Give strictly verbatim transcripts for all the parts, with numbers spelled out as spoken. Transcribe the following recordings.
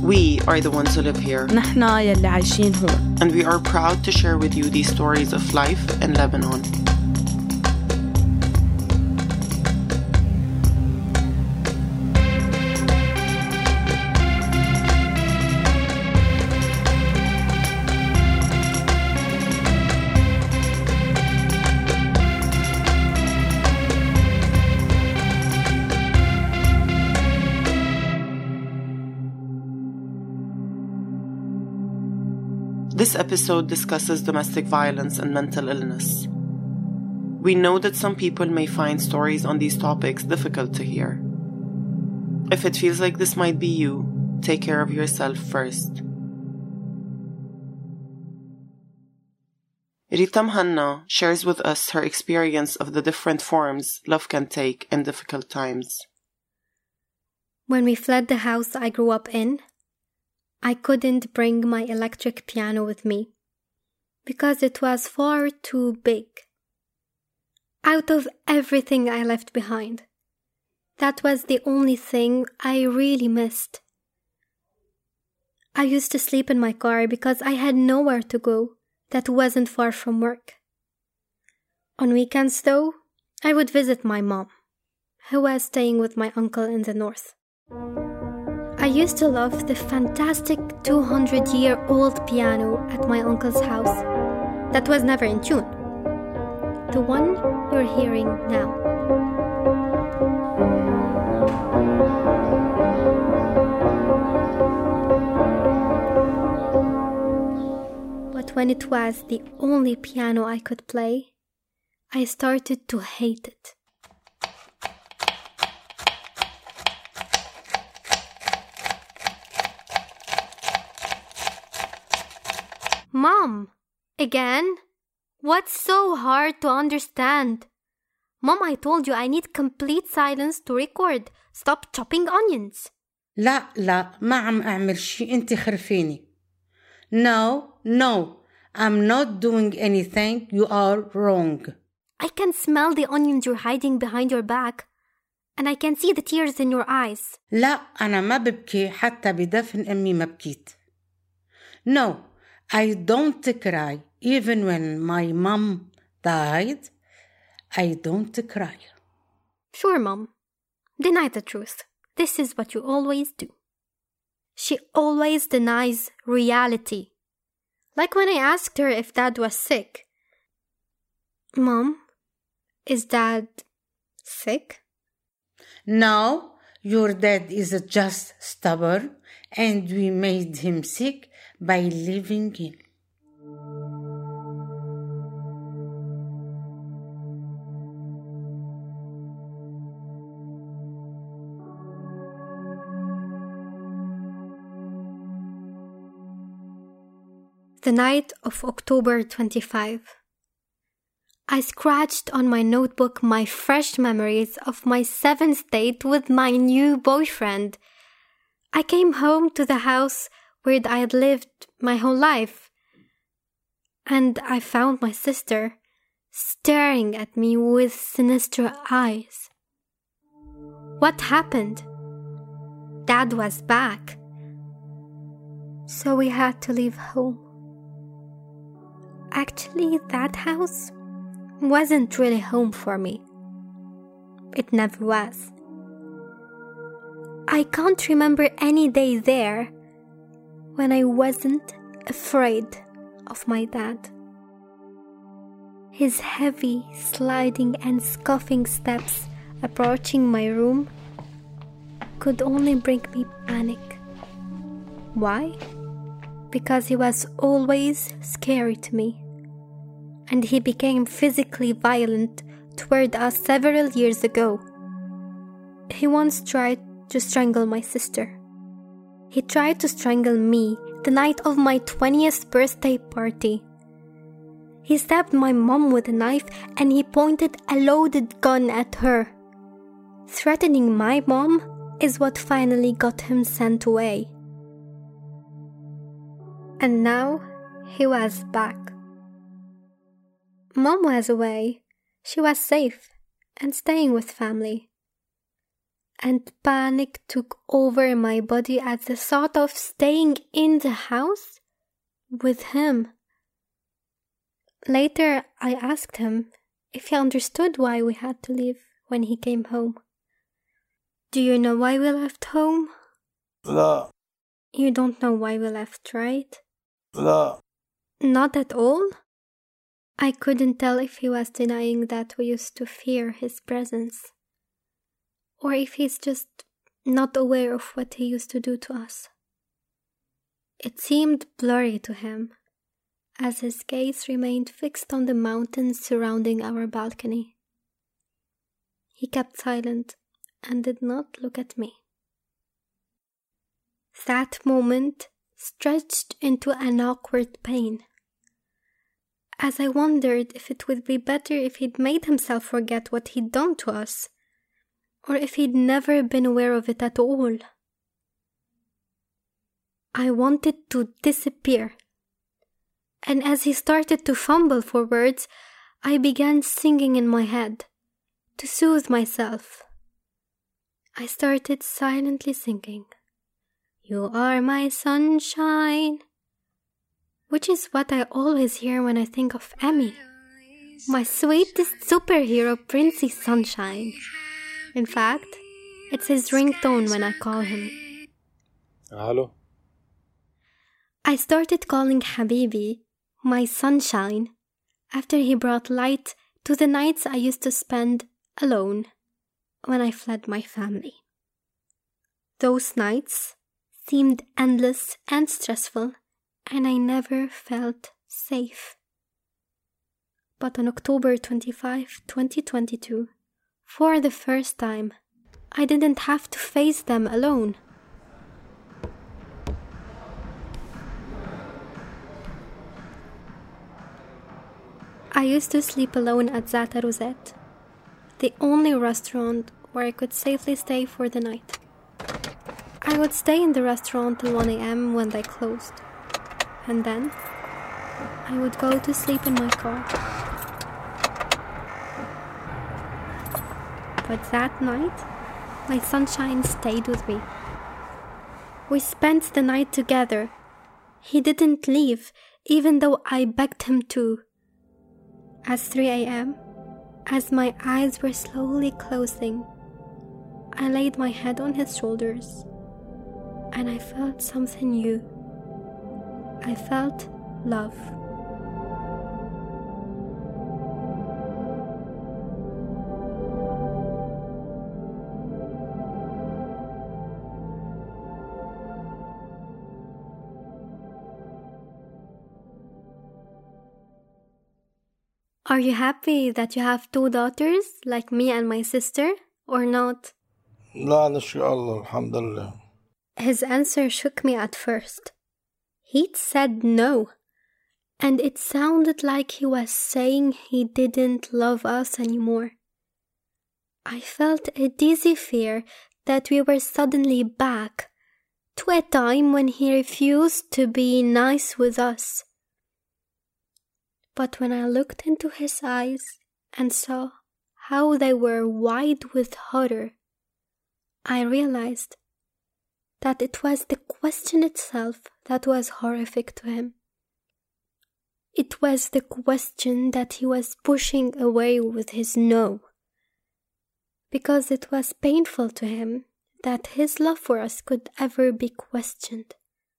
We are the ones who live here. نحنا يلي عايشين هون. And we are proud to share with you these stories of life in Lebanon. This episode discusses domestic violence and mental illness. We know that some people may find stories on these topics difficult to hear. If it feels like this might be you, take care of yourself first. Ritam Hanna shares with us her experience of the different forms love can take in difficult times. When we fled the house I grew up in, I couldn't bring my electric piano with me because it was far too big. Out of everything I left behind, that was the only thing I really missed. I used to sleep in my car because I had nowhere to go that wasn't far from work. On weekends, though, I would visit my mom, who was staying with my uncle in the north. I used to love the fantastic two hundred year old piano at my uncle's house that was never in tune. The one you're hearing now. But when it was the only piano I could play, I started to hate it. Mom, again? What's so hard to understand? Mom, I told you I need complete silence to record. Stop chopping onions. لا لا ما عم أعمل شي أنت خرفيني. No, no, I'm not doing anything. You are wrong. I can smell the onions you're hiding behind your back. And I can see the tears in your eyes. لا أنا ما ببكي حتى بدفن أمي ما بكيت. No. I don't cry. Even when my mom died, I don't cry. Sure, Mom. Deny the truth. This is what you always do. She always denies reality. Like when I asked her if Dad was sick. Mom, is Dad sick? No, your dad is just stubborn and we made him sick by leaving him. The night of October twenty-fifth, I scratched on my notebook my fresh memories of my seventh date with my new boyfriend. I came home to the house where I had lived my whole life, and I found my sister staring at me with sinister eyes. What happened? Dad was back, so we had to leave home. Actually, that house wasn't really home for me. It never was. I can't remember any day there when I wasn't afraid of my dad. His heavy, sliding and scuffing steps approaching my room could only bring me panic. Why? Because he was always scary to me, and he became physically violent toward us several years ago. He once tried to strangle my sister. He tried to strangle me the night of my twentieth birthday party. He stabbed my mom with a knife and he pointed a loaded gun at her. Threatening my mom is what finally got him sent away. And now he was back. Mom was away. She was safe and staying with family. and panic took over my body at the thought of staying in the house with him. Later, I asked him if he understood why we had to leave when he came home. Do you know why we left home? لا. You don't know why we left, right? لا. Not at all? I couldn't tell if he was denying that we used to fear his presence, or if he's just not aware of what he used to do to us. It seemed blurry to him, as his gaze remained fixed on the mountains surrounding our balcony. He kept silent and did not look at me. That moment stretched into an awkward pain, as I wondered if it would be better if he'd made himself forget what he'd done to us, or if he'd never been aware of it at all. I wanted to disappear, and as he started to fumble for words, I began singing in my head to soothe myself. I started silently singing, "You are my sunshine," which is what I always hear when I think of Emmy, my sweetest superhero, Princey Sunshine. In fact, it's his ringtone when I call him. Hello. I started calling Habibi my sunshine after he brought light to the nights I used to spend alone when I fled my family. Those nights seemed endless and stressful, and I never felt safe. But on October twenty-fifth, twenty twenty-two, for the first time, I didn't have to face them alone. I used to sleep alone at Zata Rosette, the only restaurant where I could safely stay for the night. I would stay in the restaurant till one a.m. when they closed, and then I would go to sleep in my car. But that night, my sunshine stayed with me. We spent the night together. He didn't leave, even though I begged him to. At three a.m., as my eyes were slowly closing, I laid my head on his shoulders, and I felt something new. I felt love. Are you happy that you have two daughters, like me and my sister, or not? لا نشكر الله الحمد لله. His answer shook me at first. He'd said no, and it sounded like he was saying he didn't love us anymore. I felt a dizzy fear that we were suddenly back to a time when he refused to be nice with us. But when I looked into his eyes and saw how they were wide with horror, I realized that it was the question itself that was horrific to him. It was the question that he was pushing away with his no, because it was painful to him that his love for us could ever be questioned.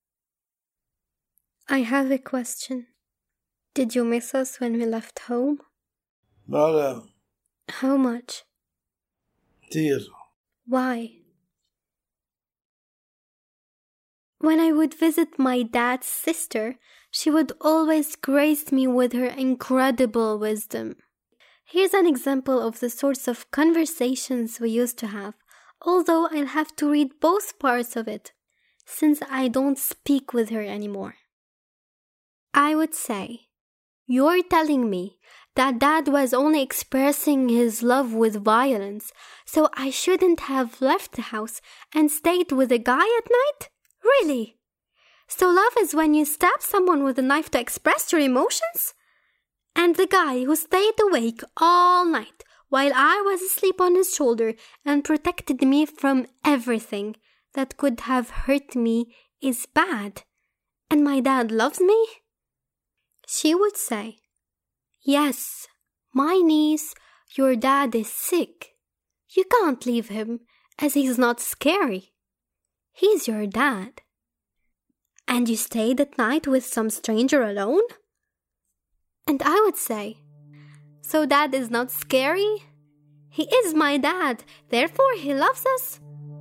I have a question. Did you miss us when we left home? لا لا. How much? كتير. Why? When I would visit my dad's sister, she would always grace me with her incredible wisdom. Here's an example of the sorts of conversations we used to have, although I'll have to read both parts of it, since I don't speak with her anymore. I would say, "You're telling me that Dad was only expressing his love with violence, so I shouldn't have left the house and stayed with a guy at night? Really? So love is when you stab someone with a knife to express your emotions? And the guy who stayed awake all night while I was asleep on his shoulder and protected me from everything that could have hurt me is bad, and my dad loves me? She would say, "Yes, my niece, your dad is sick. You can't leave him, as he's not scary. He's your dad." "And you stayed at night with some stranger alone?" And I would say, "So dad is not scary? He is my dad, therefore he loves us."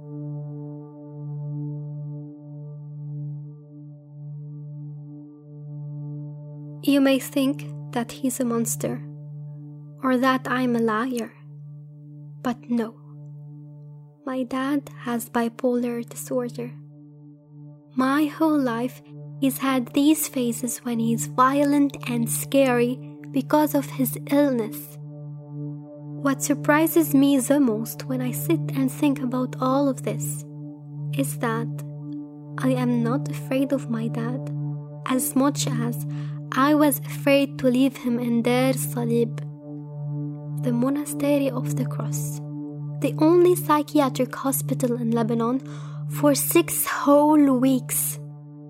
You may think that he's a monster, or that I'm a liar, but no. My dad has bipolar disorder. My whole life, he's had these phases when he's violent and scary because of his illness. What surprises me the most when I sit and think about all of this is that I am not afraid of my dad as much as I was afraid to leave him in Dar Salib, the monastery of the cross, the only psychiatric hospital in Lebanon, for six whole weeks.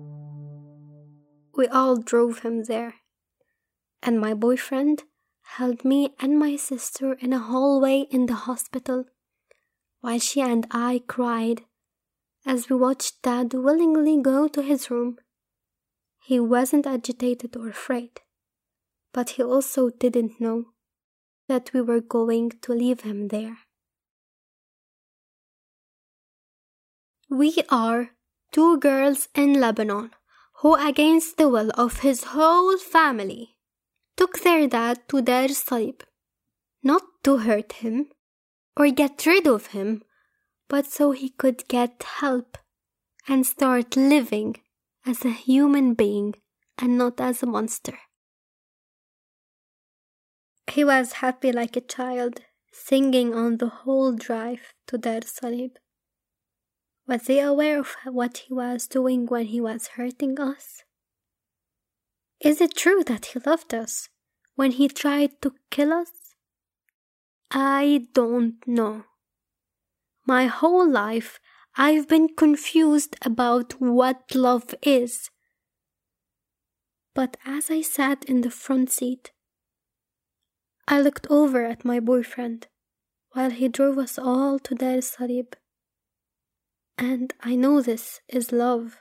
We all drove him there, and my boyfriend held me and my sister in a hallway in the hospital, while she and I cried as we watched Dad willingly go to his room. He wasn't agitated or afraid, but he also didn't know that we were going to leave him there. We are two girls in Lebanon who, against the will of his whole family, took their dad to Dar Salib, not to hurt him or get rid of him, but so he could get help and start living as a human being and not as a monster. He was happy like a child, singing on the whole drive to Dar Salib. Was he aware of what he was doing when he was hurting us? Is it true that he loved us when he tried to kill us? I don't know. My whole life, I've been confused about what love is. But as I sat in the front seat, I looked over at my boyfriend while he drove us all to Dar Salib. And I know this is love.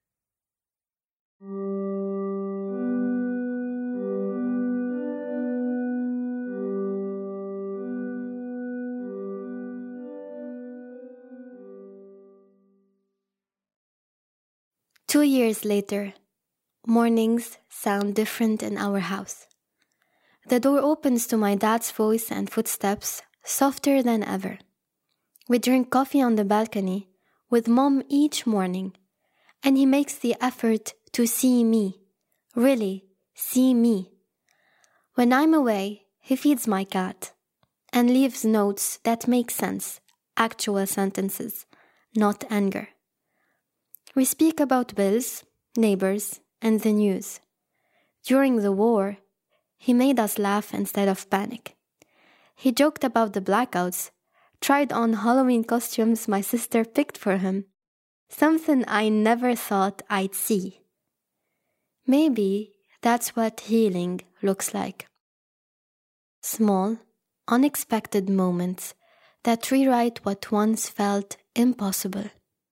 Two years later, mornings sound different in our house. The door opens to my dad's voice and footsteps, softer than ever. We drink coffee on the balcony with Mom each morning, and he makes the effort to see me, really see me. When I'm away, he feeds my cat and leaves notes that make sense, actual sentences, not anger. We speak about bills, neighbors, and the news. During the war, he made us laugh instead of panic. He joked about the blackouts, tried on Halloween costumes my sister picked for him, something I never thought I'd see. Maybe that's what healing looks like. Small, unexpected moments that rewrite what once felt impossible.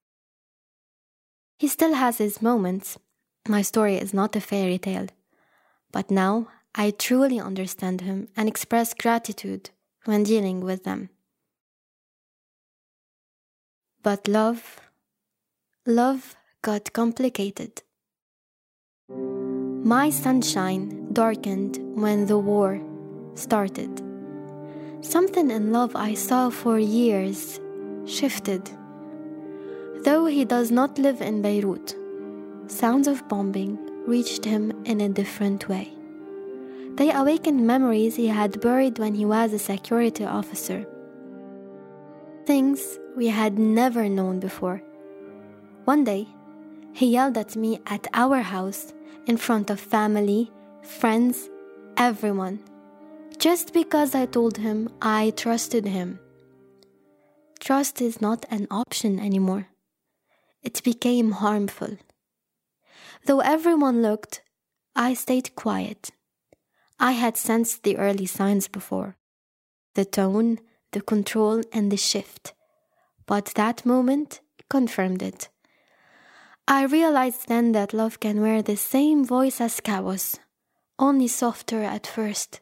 He still has his moments. My story is not a fairy tale. But now I truly understand him and express gratitude when dealing with them. But love, love got complicated. My sunshine darkened when the war started. Something in love I saw for years shifted. Though he does not live in Beirut, sounds of bombing reached him in a different way. They awakened memories he had buried when he was a security officer. Things we had never known before. One day, he yelled at me at our house in front of family, friends, everyone. Just because I told him I trusted him. Trust is not an option anymore. It became harmful. Though everyone looked, I stayed quiet. I had sensed the early signs before. The tone, the control, and the shift. But that moment confirmed it. I realized then that love can wear the same voice as chaos, only softer at first.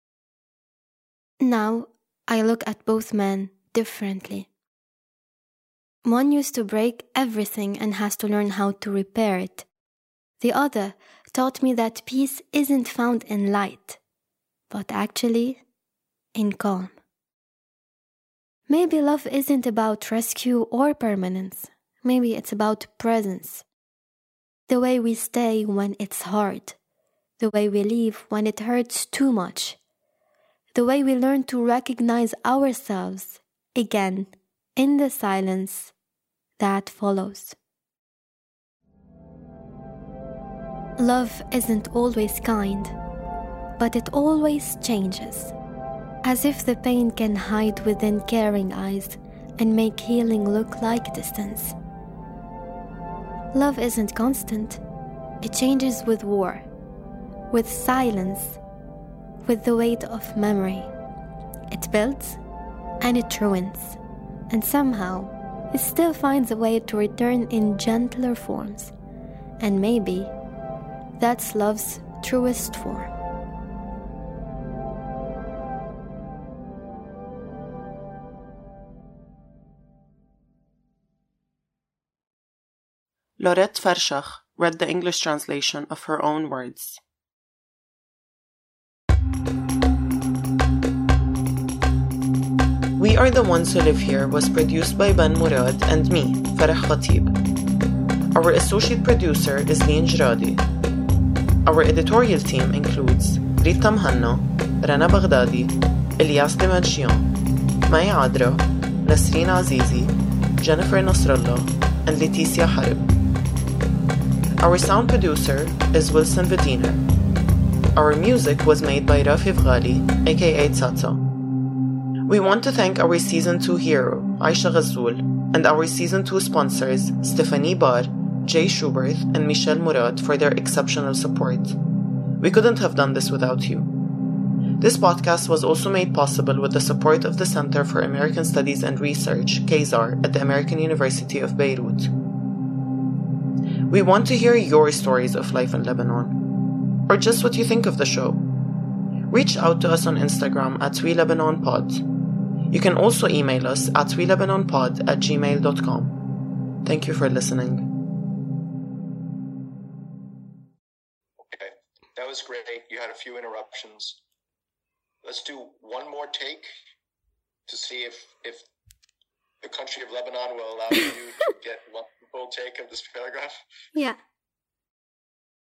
Now, I look at both men differently. One used to break everything and has to learn how to repair it. The other taught me that peace isn't found in light, but actually in calm. Maybe love isn't about rescue or permanence. Maybe it's about presence. The way we stay when it's hard. The way we leave when it hurts too much. The way we learn to recognize ourselves again in the silence that follows. Love isn't always kind, but it always changes. As if the pain can hide within caring eyes and make healing look like distance. Love isn't constant. It changes with war, with silence, with the weight of memory. It builds and it ruins, and somehow it still finds a way to return in gentler forms. And maybe that's love's truest form. Laurette Farshach read the English translation of her own words. We Are the Ones Who Live Here was produced by Ben Murad and me, Farah Khatib. Our associate producer is Lien Jradi. Our editorial team includes Rita Mhanna, Rana Baghdadi, Ilyas Dimajian, Maya Adra, Nasreen Azizi, Jennifer Nasrallah, and Leticia Harib. Our sound producer is Wilson Bediner. Our music was made by Rafi Vghali, aka Tsatsa. We want to thank our Season two hero, Aisha Ghazul, and our Season two sponsors, Stephanie Barr, Jay Schubert, and Michelle Murad for their exceptional support. We couldn't have done this without you. This podcast was also made possible with the support of the Center for American Studies and Research, KZAR, at the American University of Beirut. We want to hear your stories of life in Lebanon, or just what you think of the show. Reach out to us on Instagram at WeLebanonPod. You can also email us at WeLebanonPod at gmail dot com. Thank you for listening. Okay, that was great. You had a few interruptions. Let's do one more take to see if if the country of Lebanon will allow you to get one full take of this paragraph. Yeah.